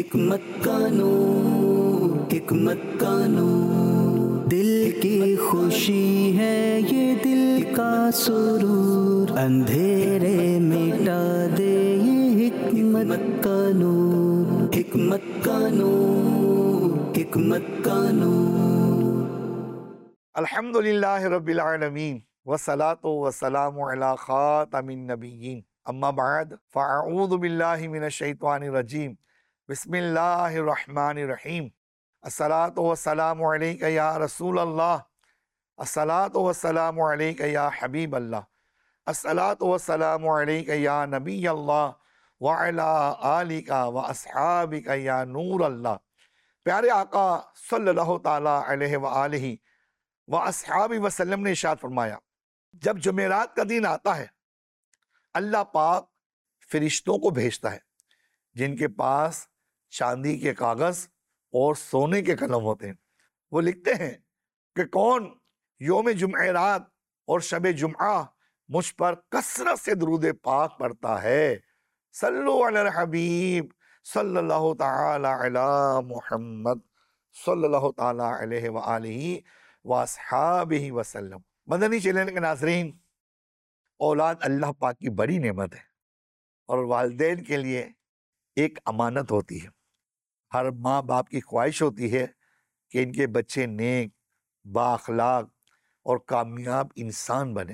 حکمت کا نور، حکمت کا نور، دل کی خوشی ہے یہ دل کا سرور، اندھیرے مٹا دے یہ حکمت کا نور، حکمت کا نور، حکمت کا نور۔ الحمدللہ رب العالمین والصلاة والسلام علی خاتم النبیین، اما بعد فاعوذ باللہ من الشیطان الرجیم، بسم اللہ الرحمن الرحیم۔ الصلاة والسلام علیک یا رسول اللہ، الصلاة والسلام علیک یا حبیب اللہ، الصلاة والسلام علیک یا نبی اللہ وعلی آلک واصحابک یا نور اللہ۔ پیارے آقا صلی اللہ تعالیٰ علیہ وآلہ وَأَصْحَابِ وسلم نے ارشاد فرمایا، جب جمعرات کا دن آتا ہے اللہ پاک فرشتوں کو بھیجتا ہے جن کے پاس چاندی کے کاغذ اور سونے کے قلم ہوتے ہیں۔ وہ لکھتے ہیں کہ کون یوم جمعرات اور شب جمعہ مجھ پر کثرت سے درود پاک پڑھتا ہے۔ صلو علی الحبیب صلی اللہ تعالی علی محمد صلی اللہ تعالی علیہ وآلہ وَأَصْحَابِهِ وسلم۔ مدنی چینل کے ناظرین، اولاد اللہ پاک کی بڑی نعمت ہے اور والدین کے لیے ایک امانت ہوتی ہے۔ ہر ماں باپ کی خواہش ہوتی ہے کہ ان کے بچے نیک، با اخلاق اور کامیاب انسان بنے،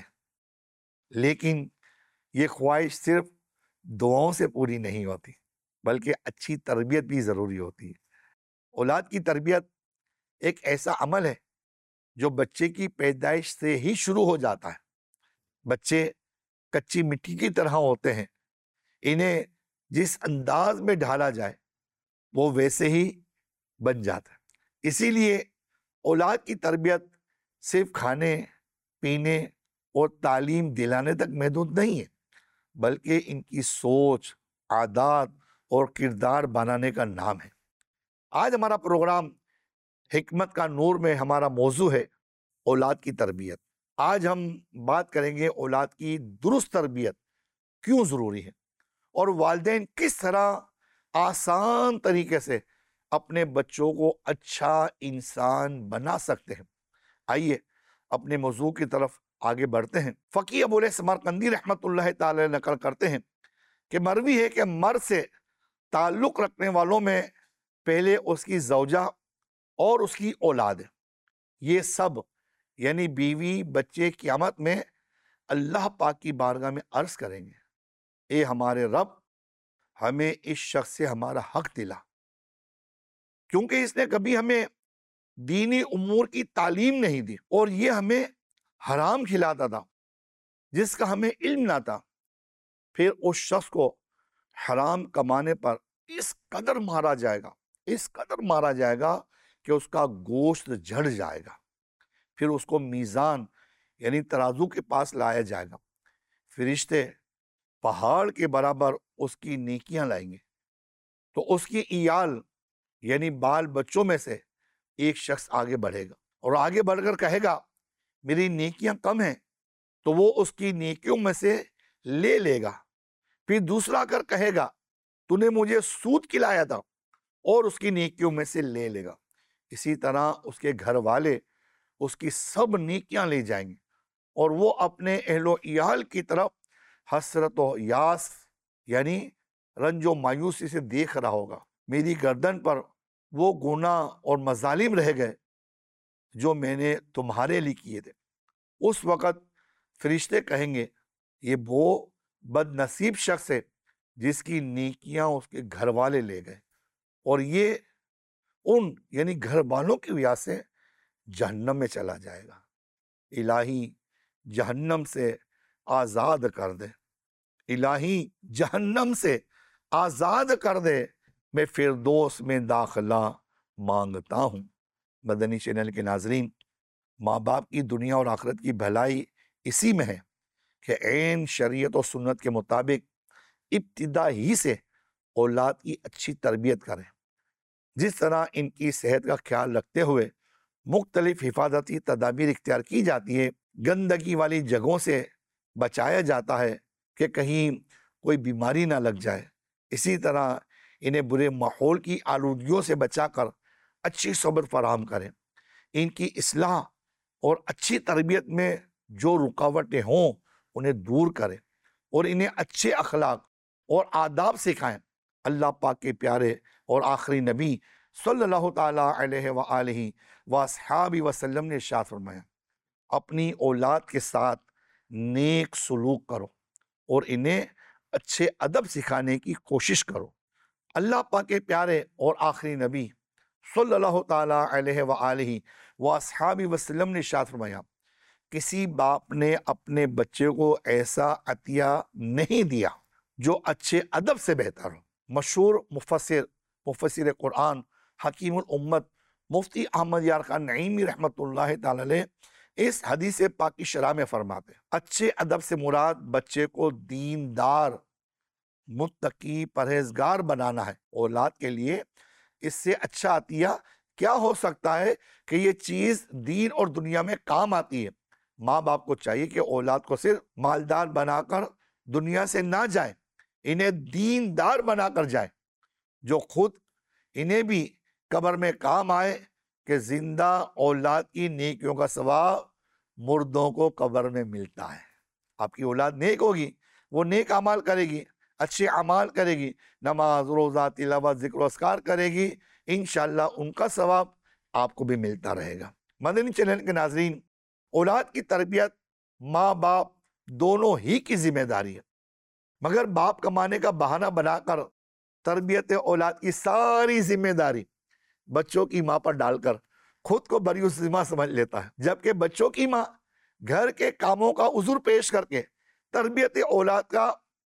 لیکن یہ خواہش صرف دعاؤں سے پوری نہیں ہوتی بلکہ اچھی تربیت بھی ضروری ہوتی ہے۔ اولاد کی تربیت ایک ایسا عمل ہے جو بچے کی پیدائش سے ہی شروع ہو جاتا ہے۔ بچے کچی مٹی کی طرح ہوتے ہیں، انہیں جس انداز میں ڈھالا جائے وہ ویسے ہی بن جاتا ہے۔ اسی لیے اولاد کی تربیت صرف کھانے، پینے اور تعلیم دلانے تک محدود نہیں ہے، بلکہ ان کی سوچ، عادات اور کردار بنانے کا نام ہے۔ آج ہمارا پروگرام حکمت کا نور میں ہمارا موضوع ہے اولاد کی تربیت۔ آج ہم بات کریں گے اولاد کی درست تربیت کیوں ضروری ہے اور والدین کس طرح آسان طریقے سے اپنے بچوں کو اچھا انسان بنا سکتے ہیں۔ آئیے اپنے موضوع کی طرف آگے بڑھتے ہیں۔ فقی ابو الیاس سمرقندی رحمۃ اللہ تعالی نقل کرتے ہیں کہ مروی ہے کہ مرد سے تعلق رکھنے والوں میں پہلے اس کی زوجہ اور اس کی اولاد ہے۔ یہ سب یعنی بیوی، بچے قیامت میں اللہ پاک کی بارگاہ میں عرض کریں گے، اے ہمارے رب، ہمیں اس شخص سے ہمارا حق دلا، کیونکہ اس نے کبھی ہمیں دینی امور کی تعلیم نہیں دی اور یہ ہمیں حرام کھلاتا تھا جس کا ہمیں علم نہ تھا۔ پھر اس شخص کو حرام کمانے پر اس قدر مارا جائے گا، اس قدر مارا جائے گا کہ اس کا گوشت جھڑ جائے گا۔ پھر اس کو میزان یعنی ترازو کے پاس لایا جائے گا، فرشتے پہاڑ کے برابر اس کی نیکیاں لائیں گے، تو اس کی عیال یعنی بال بچوں میں سے ایک شخص آگے بڑھے گا اور آگے بڑھ کر کہے گا میری نیکیاں کم ہیں، تو وہ اس کی نیکیوں میں سے لے گا۔ پھر دوسرا کر کہے گا تو نے مجھے سود کھلایا تھا، اور اس کی نیکیوں میں سے لے گا۔ اسی طرح اس کے گھر والے اس کی سب نیکیاں لے جائیں گے اور وہ اپنے اہل و عیال کی طرف حسرت و یاس یعنی رنج و مایوسی سے دیکھ رہا ہوگا۔ میری گردن پر وہ گناہ اور مظالم رہ گئے جو میں نے تمہارے لیے کیے تھے۔ اس وقت فرشتے کہیں گے یہ وہ بد نصیب شخص ہے جس کی نیکیاں اس کے گھر والے لے گئے، اور یہ ان یعنی گھر والوں کی وجہ سے جہنم میں چلا جائے گا۔ الہی جہنم سے آزاد کر دے، الہی جہنم سے آزاد کر دے، میں فردوس میں داخلہ مانگتا ہوں۔ مدنی چینل کے ناظرین، ماں باپ کی دنیا اور آخرت کی بھلائی اسی میں ہے کہ عین شریعت و سنت کے مطابق ابتدا ہی سے اولاد کی اچھی تربیت کریں۔ جس طرح ان کی صحت کا خیال رکھتے ہوئے مختلف حفاظتی تدابیر اختیار کی جاتی ہے، گندگی والی جگہوں سے بچایا جاتا ہے کہ کہیں کوئی بیماری نہ لگ جائے، اسی طرح انہیں برے ماحول کی آلودگیوں سے بچا کر اچھی صحبت فراہم کریں، ان کی اصلاح اور اچھی تربیت میں جو رکاوٹیں ہوں انہیں دور کریں اور انہیں اچھے اخلاق اور آداب سکھائیں۔ اللہ پاک کے پیارے اور آخری نبی صلی اللہ تعالیٰ علیہ وآلہ وصحابہ وسلم نے ارشاد فرمایا، اپنی اولاد کے ساتھ نیک سلوک کرو اور انہیں اچھے ادب سکھانے کی کوشش کرو۔ اللہ پاک کے پیارے اور آخری نبی صلی اللہ تعالیٰ علیہ وآلہ وصحابہ وسلم نے ارشاد فرمایا، کسی باپ نے اپنے بچے کو ایسا عطیہ نہیں دیا جو اچھے ادب سے بہتر ہو۔ مشہور مفسر قرآن حکیم الامت مفتی احمد یار خان نعیمی رحمۃ اللہ تعالی علیہ اس حدیث پاک کی شرح میں فرماتے ہیں، اچھے ادب سے مراد بچے کو دیندار، متقی، پرہیزگار بنانا ہے۔ اولاد کے لیے اس سے اچھا عطیہ کیا ہو سکتا ہے کہ یہ چیز دین اور دنیا میں کام آتی ہے۔ ماں باپ کو چاہیے کہ اولاد کو صرف مالدار بنا کر دنیا سے نہ جائیں، انہیں دیندار بنا کر جائیں، جو خود انہیں بھی قبر میں کام آئے کہ زندہ اولاد کی نیکیوں کا ثواب مردوں کو قبر میں ملتا ہے۔ آپ کی اولاد نیک ہوگی، وہ نیک اعمال کرے گی، اچھے اعمال کرے گی، نماز، روزہ، تلاوت، ذکر و اذکار کرے گی، انشاءاللہ ان کا ثواب آپ کو بھی ملتا رہے گا۔ مدنی چینل کے ناظرین، اولاد کی تربیت ماں باپ دونوں ہی کی ذمہ داری ہے، مگر باپ کمانے کا بہانہ بنا کر تربیت اولاد کی ساری ذمہ داری بچوں کی ماں پر ڈال کر خود کو بری ذمہ سمجھ لیتا ہے، جبکہ بچوں کی ماں گھر کے کاموں کا عذر پیش کر کے تربیت اولاد کا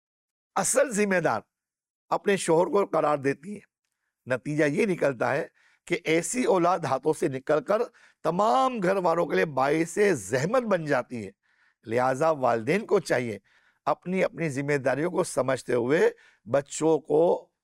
اصل ذمہ دار اپنے شوہر کو قرار دیتی ہے۔ نتیجہ یہ نکلتا ہے کہ ایسی اولاد ہاتھوں سے نکل کر تمام گھر والوں کے لیے باعث زحمت بن جاتی ہے۔ لہٰذا والدین کو چاہیے اپنی اپنی ذمہ داریوں کو سمجھتے ہوئے بچوں کو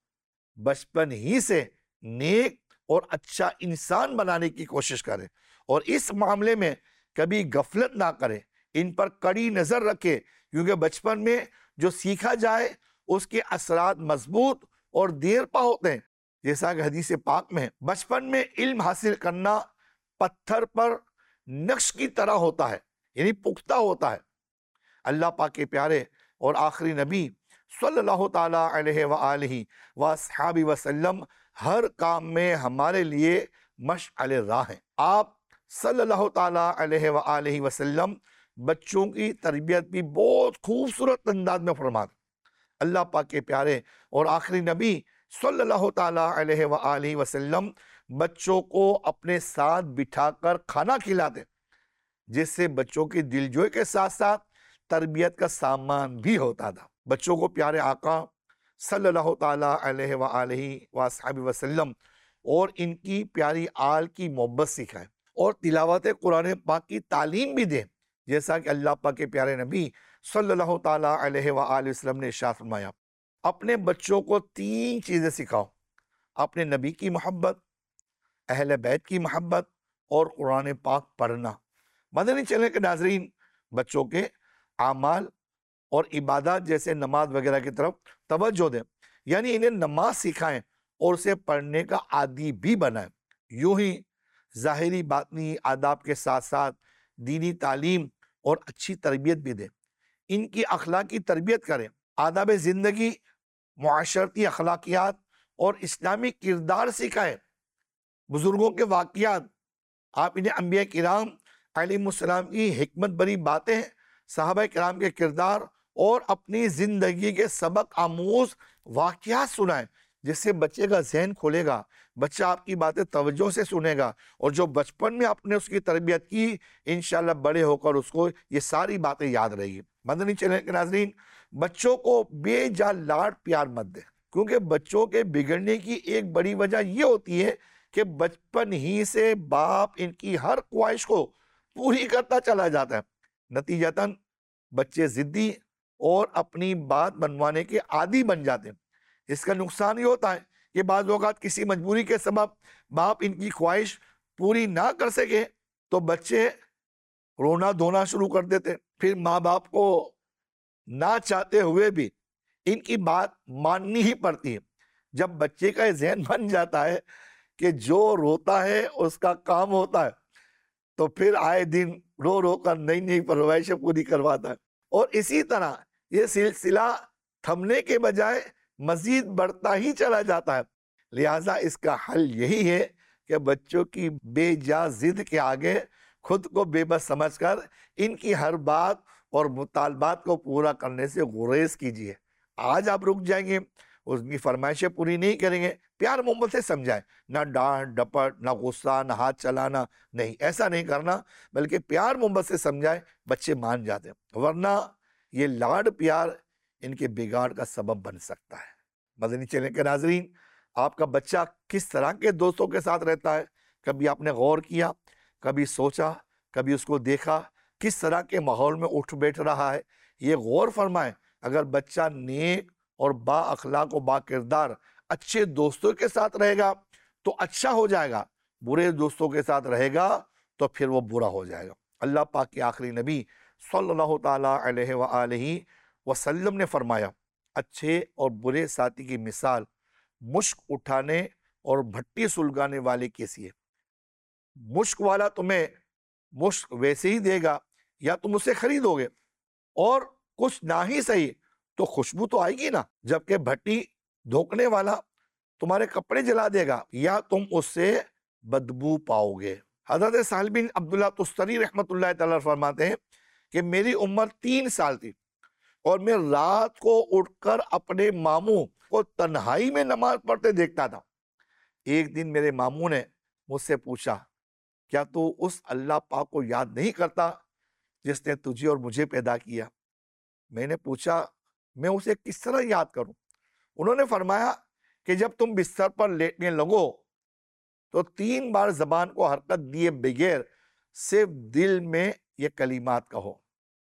بچپن ہی سے نیک اور اچھا انسان بنانے کی کوشش کرے اور اس معاملے میں کبھی غفلت نہ کرے، ان پر کڑی نظر رکھے، کیونکہ بچپن میں جو سیکھا جائے اس کے اثرات مضبوط اور دیر پا ہوتے ہیں۔ جیسا کہ حدیث پاک میں بچپن میں علم حاصل کرنا پتھر پر نقش کی طرح ہوتا ہے، یعنی پختہ ہوتا ہے۔ اللہ پاک کے پیارے اور آخری نبی صلی اللہ تعالیٰ علیہ وآلہ وصحابہ وسلم ہر کام میں ہمارے لیے مشعل راہ ہیں۔ آپ صلی اللہ تعالیٰ علیہ وآلہ وسلم بچوں کی تربیت بھی بہت خوبصورت انداز میں فرماتے۔ اللہ پاک کے پیارے اور آخری نبی صلی اللہ تعالیٰ علیہ وآلہ وسلم بچوں کو اپنے ساتھ بٹھا کر کھانا کھلاتے، جس سے بچوں کی دلجوئی کے ساتھ ساتھ تربیت کا سامان بھی ہوتا تھا۔ بچوں کو پیارے آقا صلی اللہ تعالیٰ علیہ وآلہ وصحبہ وسلم اور ان کی پیاری آل کی محبت سکھائے اور تلاوت قرآن پاک کی تعلیم بھی دیں، جیسا کہ اللہ پاک کے پیارے نبی صلی اللہ تعالیٰ علیہ وآلہ وسلم نے ارشاد فرمایا، اپنے بچوں کو 3 چیزیں سکھاؤ، اپنے نبی کی محبت، اہل بیت کی محبت اور قرآن پاک پڑھنا۔ مدنی چینل کے ناظرین، بچوں کے اعمال اور عبادات جیسے نماز وغیرہ کی طرف توجہ دیں، یعنی انہیں نماز سکھائیں اور اسے پڑھنے کا عادی بھی بنائیں۔ یوں ہی ظاہری باطنی آداب کے ساتھ ساتھ دینی تعلیم اور اچھی تربیت بھی دیں، ان کی اخلاقی تربیت کریں، آداب زندگی، معاشرتی اخلاقیات اور اسلامی کردار سکھائیں۔ بزرگوں کے واقعات، آپ انہیں انبیاء کرام علیہ السلام کی حکمت بری باتیں، صحابہ کرام کے کردار اور اپنی زندگی کے سبق آموز واقعات سنائیں، جس سے بچے کا ذہن کھلے گا، بچہ آپ کی باتیں توجہ سے سنے گا، اور جو بچپن میں آپ نے اس کی تربیت کی، انشاءاللہ بڑے ہو کر اس کو یہ ساری باتیں یاد رہے گی۔ مدنی چینل کے ناظرین، بچوں کو بے جا لاڈ پیار مت دیں، کیونکہ بچوں کے بگڑنے کی ایک بڑی وجہ یہ ہوتی ہے کہ بچپن ہی سے باپ ان کی ہر خواہش کو پوری کرتا چلا جاتا ہے، نتیجتاً بچے ضدی اور اپنی بات منوانے کے عادی بن جاتے ہیں۔ اس کا نقصان یہ ہوتا ہے کہ بعض اوقات کسی مجبوری کے سبب باپ ان کی خواہش پوری نہ کر سکے تو بچے رونا دھونا شروع کر دیتے، پھر ماں باپ کو نہ چاہتے ہوئے بھی ان کی بات ماننی ہی پڑتی ہے، جب بچے کا یہ ذہن بن جاتا ہے کہ جو روتا ہے اس کا کام ہوتا ہے، تو پھر آئے دن رو رو کر نئی نئی فرمائشیں پوری کرواتا ہے، اور اسی طرح یہ سلسلہ تھمنے کے بجائے مزید بڑھتا ہی چلا جاتا ہے۔ لہٰذا اس کا حل یہی ہے کہ بچوں کی بے جا ضد کے آگے خود کو بے بس سمجھ کر ان کی ہر بات اور مطالبات کو پورا کرنے سے گریز کیجیے۔ آج آپ رک جائیں گے، اس کی فرمائشیں پوری نہیں کریں گے، پیار محبت سے سمجھائیں، نہ ڈانٹ ڈپٹ، نہ غصہ، نہ ہاتھ چلانا، نہیں، ایسا نہیں کرنا، بلکہ پیار محبت سے سمجھائیں، بچے مان جاتے ہیں، ورنہ یہ لاڈ پیار ان کے بگاڑ کا سبب بن سکتا ہے۔ مدنی چینل کے ناظرین، آپ کا بچہ کس طرح کے دوستوں کے ساتھ رہتا ہے؟ کبھی آپ نے غور کیا، کبھی سوچا، کبھی اس کو دیکھا کس طرح کے ماحول میں اٹھ بیٹھ رہا ہے؟ یہ غور فرمائیں۔ اگر بچہ نیک اور با اخلاق و با کردار اچھے دوستوں کے ساتھ رہے گا تو اچھا ہو جائے گا، برے دوستوں کے ساتھ رہے گا تو پھر وہ برا ہو جائے گا۔ اللہ پاک کے آخری نبی صلی اللہ تعالیٰ علیہ وآلہ وسلم نے فرمایا، اچھے اور برے ساتھی کی مثال مشک اٹھانے اور بھٹی سلگانے والے کیسی ہے۔ مشک والا تمہیں مشک ویسے ہی دے گا یا تم اسے خریدو گے، اور کچھ نہ ہی صحیح تو خوشبو تو آئے گی نا، جبکہ بھٹی دھوکنے والا تمہارے کپڑے جلا دے گا یا تم اس سے بدبو پاؤ گے۔ حضرت سہل بن عبداللہ تستری رحمۃ اللہ تعالیٰ فرماتے ہیں کہ میری عمر 3 سال تھی اور میں رات کو اٹھ کر اپنے ماموں کو تنہائی میں نماز پڑھتے دیکھتا تھا۔ ایک دن میرے ماموں نے مجھ سے پوچھا، کیا تو اس اللہ پاک کو یاد نہیں کرتا جس نے تجھے اور مجھے پیدا کیا؟ میں نے پوچھا، میں اسے کس طرح یاد کروں؟ انہوں نے فرمایا کہ جب تم بستر پر لیٹنے لگو تو 3 بار زبان کو حرکت دیے بغیر صرف دل میں یہ کلمات کہو،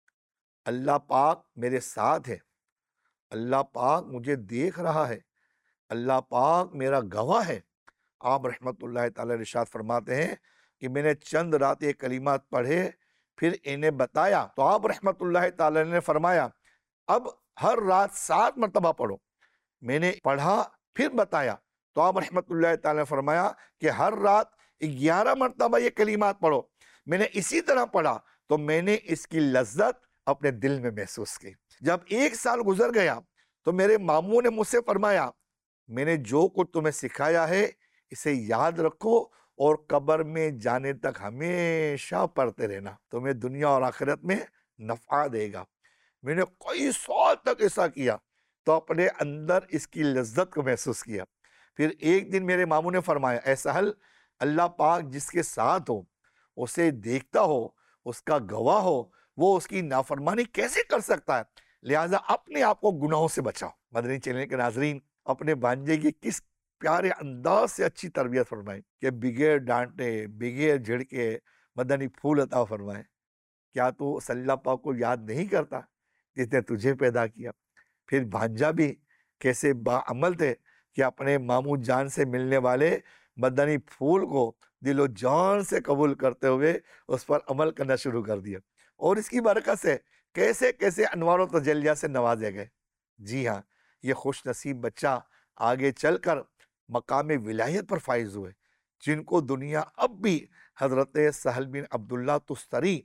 اللہ پاک میرے ساتھ ہے، اللہ پاک مجھے دیکھ رہا ہے، اللہ پاک میرا گواہ ہے۔ آپ رحمت اللہ تعالی ارشاد فرماتے ہیں کہ میں نے چند رات یہ کلمات پڑھے پھر انہیں بتایا تو آپ رحمت اللہ تعالی نے فرمایا، اب ہر رات 7 مرتبہ پڑھو۔ میں نے پڑھا پھر بتایا تو آپ رحمت اللہ تعالی نے فرمایا کہ ہر رات 11 مرتبہ یہ کلمات پڑھو۔ میں نے اسی طرح پڑھا تو میں نے اس کی لذت اپنے دل میں محسوس کی۔ جب 1 سال گزر گیا تو میرے ماموں نے مجھ سے فرمایا، میں نے جو کچھ تمہیں سکھایا ہے اسے یاد رکھو اور قبر میں جانے تک ہمیشہ پڑھتے رہنا، تمہیں دنیا اور آخرت میں نفع دے گا۔ میں نے کئی سال تک ایسا کیا تو اپنے اندر اس کی لذت کو محسوس کیا۔ پھر ایک دن میرے ماموں نے فرمایا، اے سہل، اللہ پاک جس کے ساتھ ہو، اسے دیکھتا ہو، اس کا گواہ ہو، وہ اس کی نافرمانی کیسے کر سکتا ہے؟ لہٰذا اپنے آپ کو گناہوں سے بچاؤ۔ مدنی چینل کے ناظرین، اپنے بانجے کی کس پیارے انداز سے اچھی تربیت فرمائیں کہ بغیر ڈانٹے، بغیر جھڑکے مدنی پھول عطا فرمائیں۔ کیا تو اس اللہ پاک کو یاد نہیں کرتا جس نے تجھے پیدا کیا؟ پھر بھانجا بھی کیسے باعمل تھے کہ اپنے ماموں جان سے ملنے والے مدنی پھول کو دل و جان سے قبول کرتے ہوئے اس پر عمل کرنا شروع کر دیا، اور اس کی برکت سے کیسے کیسے انوار و تجلیات سے نوازے گئے۔ جی ہاں، یہ خوش نصیب بچہ آگے چل کر مقام ولایت پر فائز ہوئے، جن کو دنیا اب بھی حضرت سہل بن عبداللہ تستری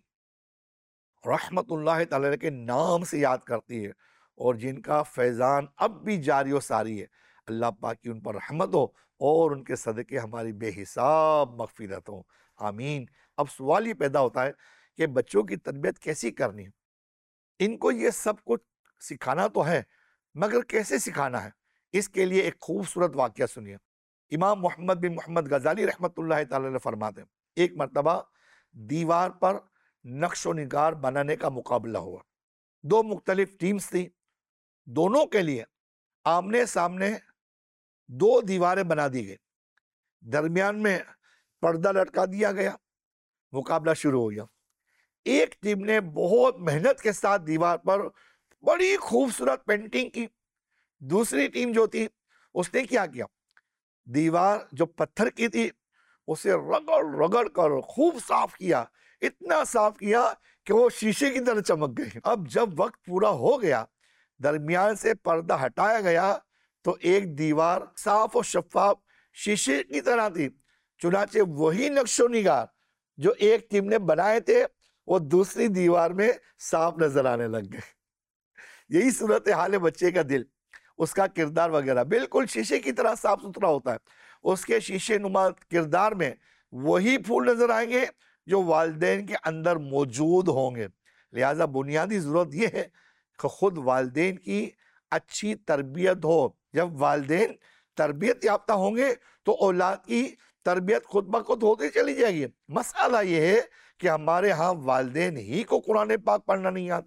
رحمت اللہ تعالی کے نام سے یاد کرتی ہے، اور جن کا فیضان اب بھی جاری و ساری ہے۔ اللہ پاک کی ان پر رحمت ہو اور ان کے صدقے ہماری بے حساب مغفرت ہو، آمین۔ اب سوال یہ پیدا ہوتا ہے کہ بچوں کی تربیت کیسی کرنی ہے؟ ان کو یہ سب کچھ سکھانا تو ہے، مگر کیسے سکھانا ہے؟ اس کے لیے ایک خوبصورت واقعہ سنیے۔ امام محمد بن محمد غزالی رحمت اللہ تعالی نے فرماتے ہیں، ایک مرتبہ دیوار پر نقش و نگار بنانے کا مقابلہ ہوا۔ 2 مختلف ٹیمز تھی، دونوں کے لیے آمنے سامنے 2 دیواریں بنا دی گئی، درمیان میں پردہ لٹکا دیا گیا، مقابلہ شروع ہو گیا۔ ایک ٹیم نے بہت محنت کے ساتھ دیوار پر بڑی خوبصورت پینٹنگ کی، دوسری ٹیم جو تھی اس نے کیا کیا، دیوار جو پتھر کی تھی اسے رگڑ رگڑ کر خوب صاف کیا، اتنا صاف کیا کہ وہ شیشے کی طرح چمک گئی۔ اب جب وقت پورا ہو گیا، درمیان سے پردہ ہٹایا گیا تو ایک دیوار صاف و شفاف شیشے کی طرح تھی، چنانچہ وہی نقش و نگار جو ایک ٹیم نے بنائے تھے وہ دوسری دیوار میں صاف نظر آنے لگ گئے۔ یہی صورت حال بچے کا دل، اس کا کردار وغیرہ بالکل شیشے کی طرح صاف ستھرا ہوتا ہے، اس کے شیشے نما کردار میں وہی پھول نظر آئیں گے جو والدین کے اندر موجود ہوں گے۔ لہٰذا بنیادی ضرورت یہ ہے کہ خود والدین کی اچھی تربیت ہو۔ جب والدین تربیت یافتہ ہوں گے تو اولاد کی تربیت خود بخود ہوتی چلی جائے گی۔ مسئلہ یہ ہے کہ ہمارے ہاں والدین ہی کو قرآن پاک پڑھنا نہیں آتا،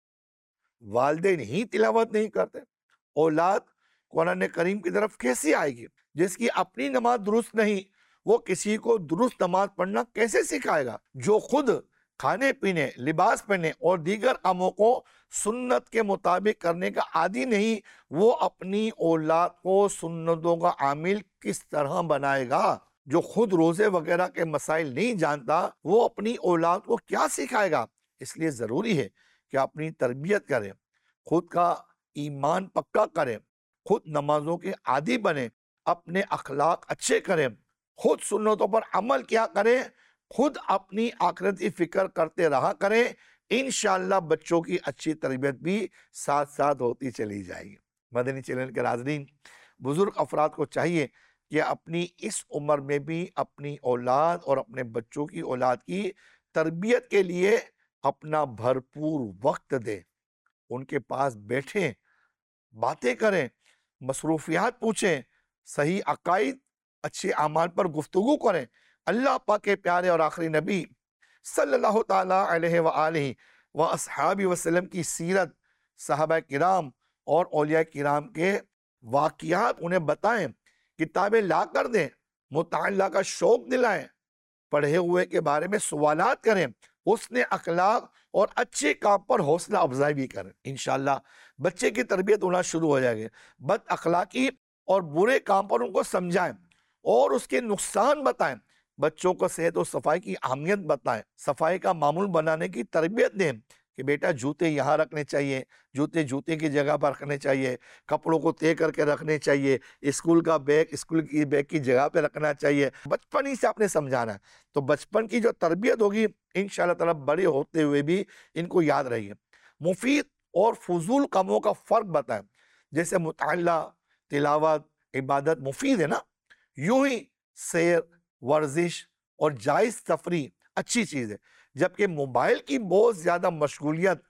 والدین ہی تلاوت نہیں کرتے، اولاد قرآن کریم کی طرف کیسے آئے گی؟ جس کی اپنی نماز درست نہیں وہ کسی کو درست نماز پڑھنا کیسے سکھائے گا؟ جو خود کھانے پینے، لباس پہنے اور دیگر کاموں کو سنت کے مطابق کرنے کا عادی نہیں، وہ اپنی اولاد کو سنتوں کا عامل کس طرح بنائے گا؟ جو خود روزے وغیرہ کے مسائل نہیں جانتا وہ اپنی اولاد کو کیا سکھائے گا؟ اس لیے ضروری ہے کہ اپنی تربیت کریں، خود کا ایمان پکا کریں، خود نمازوں کے عادی بنیں، اپنے اخلاق اچھے کریں، خود سنتوں پر عمل کیا کریں، خود اپنی آخرتی فکر کرتے رہا کریں۔ انشاءاللہ بچوں کی اچھی تربیت بھی ساتھ ساتھ ہوتی چلی جائے گی۔ مدنی چینل کے ناظرین، بزرگ افراد کو چاہیے کہ اپنی اس عمر میں بھی اپنی اولاد اور اپنے بچوں کی اولاد کی تربیت کے لیے اپنا بھرپور وقت دیں، ان کے پاس بیٹھیں، باتیں کریں، مصروفیات پوچھیں، صحیح عقائد، اچھے اعمال پر گفتگو کریں۔ اللہ پاک کے پیارے اور آخری نبی صلی اللہ تعالیٰ علیہ وآلہ واصحابہ وسلم کی سیرت، صحابہ کرام اور اولیاء کرام کے واقعات انہیں بتائیں، کتابیں لا کر دیں، مطالعہ کا شوق دلائیں، پڑھے ہوئے کے بارے میں سوالات کریں، حسن اخلاق اور اچھے کام پر حوصلہ افزائی بھی کریں۔ انشاءاللہ بچے کی تربیت ہونا شروع ہو جائے گی۔ بد اخلاقی اور برے کام پر ان کو سمجھائیں اور اس کے نقصان بتائیں، بچوں کو صحت و صفائی کی اہمیت بتائیں، صفائی کا معمول بنانے کی تربیت دیں کہ بیٹا جوتے یہاں رکھنے چاہیے، جوتے کی جگہ پر رکھنے چاہیے، کپڑوں کو طے کر کے رکھنے چاہیے، اسکول کا بیگ اسکول کی بیگ کی جگہ پہ رکھنا چاہیے۔ بچپن ہی سے آپ نے سمجھانا ہے، تو بچپن کی جو تربیت ہوگی انشاءاللہ تعالیٰ بڑے ہوتے ہوئے بھی ان کو یاد رہے گی۔ مفید اور فضول کاموں کا فرق بتائیں، جیسے مطالعہ، تلاوت، عبادت مفید ہے نا، یوں ہی سیر، ورزش اور جائز تفریح اچھی چیز ہے، جبکہ موبائل کی بہت زیادہ مشغولیت،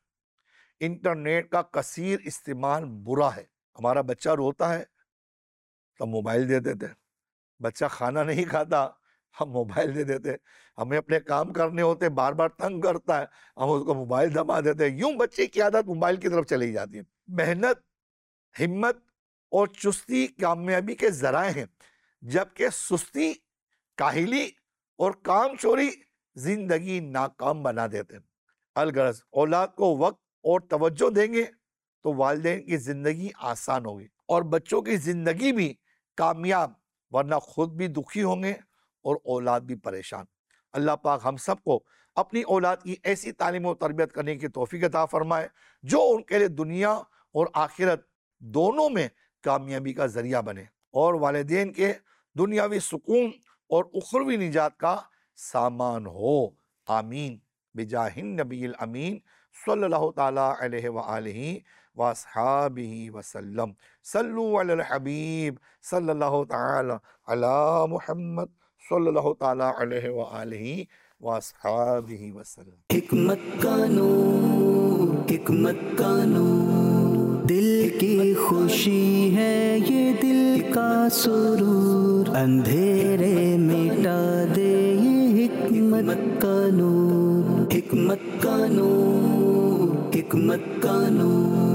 انٹرنیٹ کا کثیر استعمال برا ہے۔ ہمارا بچہ روتا ہے تو موبائل دے دیتے، بچہ کھانا نہیں کھاتا ہم موبائل دے دیتے، ہمیں اپنے کام کرنے ہوتے بار بار تنگ کرتا ہے ہم اس کو موبائل دبا دیتے، یوں بچے کی عادت موبائل کی طرف چلی جاتی ہے۔ محنت، ہمت اور چستی کامیابی کے ذرائع ہیں، جبکہ سستی، کاہلی اور کام چوری زندگی ناکام بنا دیتے ہیں۔ الغرض اولاد کو وقت اور توجہ دیں گے تو والدین کی زندگی آسان ہوگی اور بچوں کی زندگی بھی کامیاب، ورنہ خود بھی دکھی ہوں گے اور اولاد بھی پریشان۔ اللہ پاک ہم سب کو اپنی اولاد کی ایسی تعلیم و تربیت کرنے کی توفیق عطا فرمائے جو ان کے لیے دنیا اور آخرت دونوں میں کامیابی کا ذریعہ بنے اور والدین کے دنیاوی سکون اور اخروی نجات کا سامان ہو۔ آمین بجاہ النبی الامین صلی اللہ تعالیٰ علیہ وآلہ واصحابہ وسلم۔ صلو علی الحبیب صلی اللہ تعالیٰ علی محمد صلی اللہ تعالیٰ علیہ وآلہ واصحابہ وسلم۔ حکمت کا نور، حکمت کا نور، دل کی خوشی ہے یہ دل کا سرور، اندھیرے مٹا دے یہ حکمت کا نور، حکمت کا نور، حکمت کا نور۔